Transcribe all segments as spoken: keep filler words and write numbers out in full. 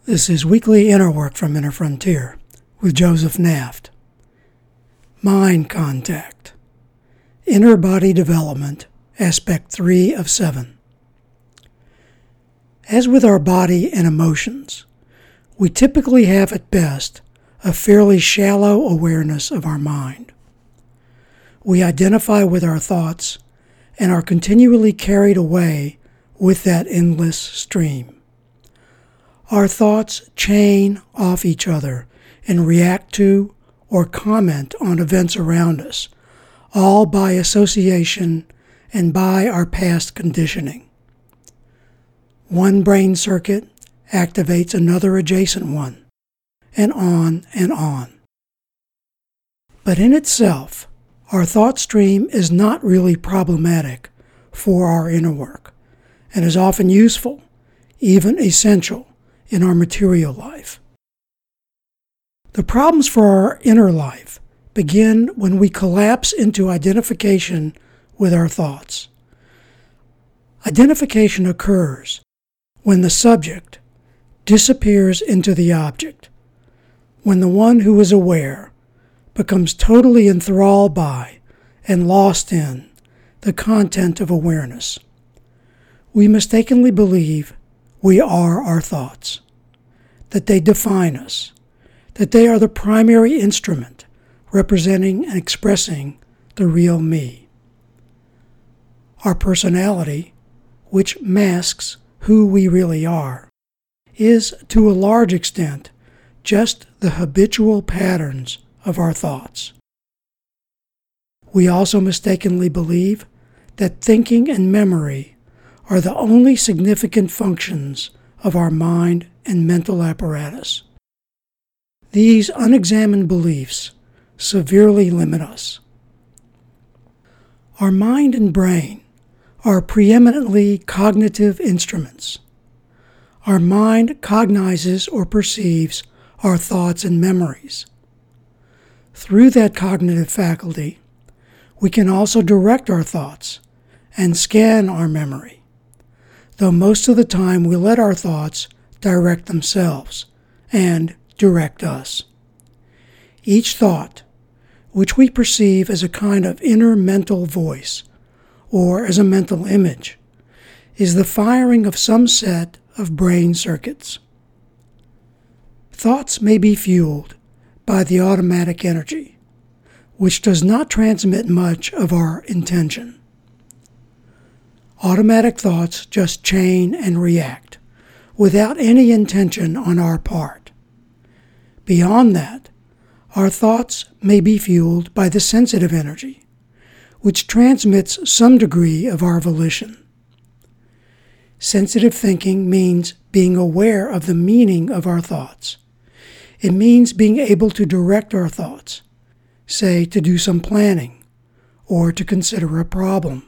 This is Weekly Inner Work from Inner Frontier with Joseph Naft. Mind Contact. Inner Body Development, Aspect three of seven. As with our body and emotions, we typically have at best a fairly shallow awareness of our mind. We identify with our thoughts and are continually carried away with that endless stream. Our thoughts chain off each other and react to or comment on events around us, all by association and by our past conditioning. One brain circuit activates another adjacent one, and on and on. But in itself, our thought stream is not really problematic for our inner work, and is often useful, even essential, in our material life. The problems for our inner life begin when we collapse into identification with our thoughts. Identification occurs when the subject disappears into the object, when the one who is aware becomes totally enthralled by and lost in the content of awareness. We mistakenly believe we are our thoughts, that they define us, that they are the primary instrument representing and expressing the real me. Our personality, which masks who we really are, is to a large extent just the habitual patterns of our thoughts. We also mistakenly believe that thinking and memory are the only significant functions of our mind and mental apparatus. These unexamined beliefs severely limit us. Our mind and brain are preeminently cognitive instruments. Our mind cognizes or perceives our thoughts and memories. Through that cognitive faculty, we can also direct our thoughts and scan our memory, though most of the time we let our thoughts direct themselves and direct us. Each thought, which we perceive as a kind of inner mental voice or as a mental image, is the firing of some set of brain circuits. Thoughts may be fueled by the automatic energy, which does not transmit much of our intention. Automatic thoughts just chain and react, without any intention on our part. Beyond that, our thoughts may be fueled by the sensitive energy, which transmits some degree of our volition. Sensitive thinking means being aware of the meaning of our thoughts. It means being able to direct our thoughts, say to do some planning, or to consider a problem.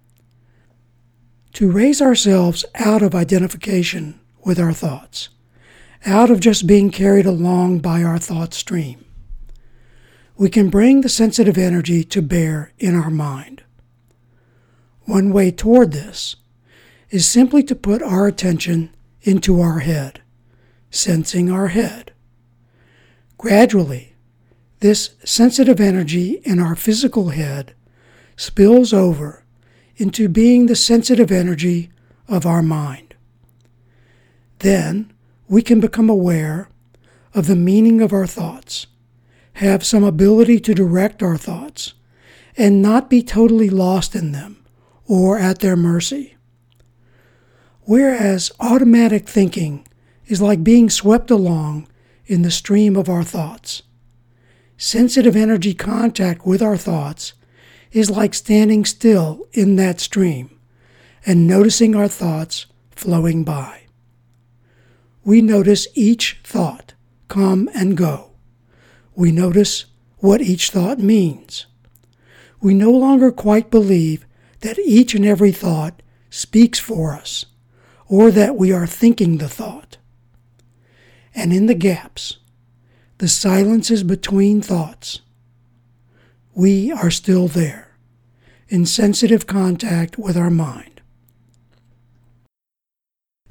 To raise ourselves out of identification with our thoughts, out of just being carried along by our thought stream, we can bring the sensitive energy to bear in our mind. One way toward this is simply to put our attention into our head, sensing our head. Gradually, this sensitive energy in our physical head spills over into being the sensitive energy of our mind. Then we can become aware of the meaning of our thoughts, have some ability to direct our thoughts, and not be totally lost in them or at their mercy. Whereas automatic thinking is like being swept along in the stream of our thoughts, sensitive energy contact with our thoughts is like standing still in that stream and noticing our thoughts flowing by. We notice each thought come and go. We notice what each thought means. We no longer quite believe that each and every thought speaks for us, or that we are thinking the thought. And in the gaps, the silences between thoughts, we are still there, in sensitive contact with our mind.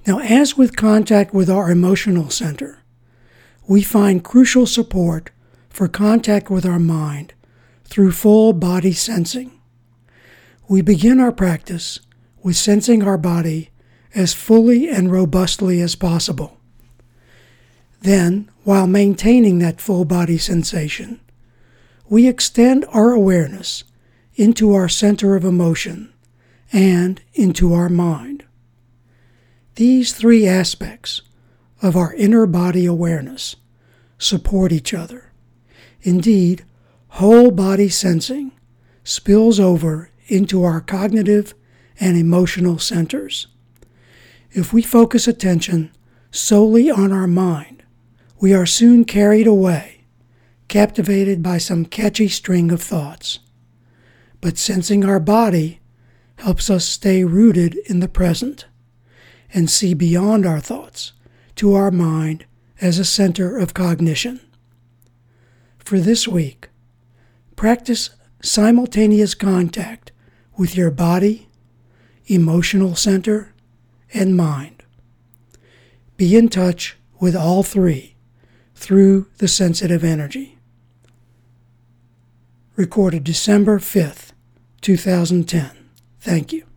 Now, as with contact with our emotional center, we find crucial support for contact with our mind through full body sensing. We begin our practice with sensing our body as fully and robustly as possible. Then, while maintaining that full body sensation, we extend our awareness into our center of emotion and into our mind. These three aspects of our inner body awareness support each other. Indeed, whole body sensing spills over into our cognitive and emotional centers. If we focus attention solely on our mind, we are soon carried away, captivated by some catchy string of thoughts. But sensing our body helps us stay rooted in the present and see beyond our thoughts to our mind as a center of cognition. For this week, practice simultaneous contact with your body, emotional center, and mind. Be in touch with all three through the sensitive energy. Recorded December fifth, two thousand ten. Thank you.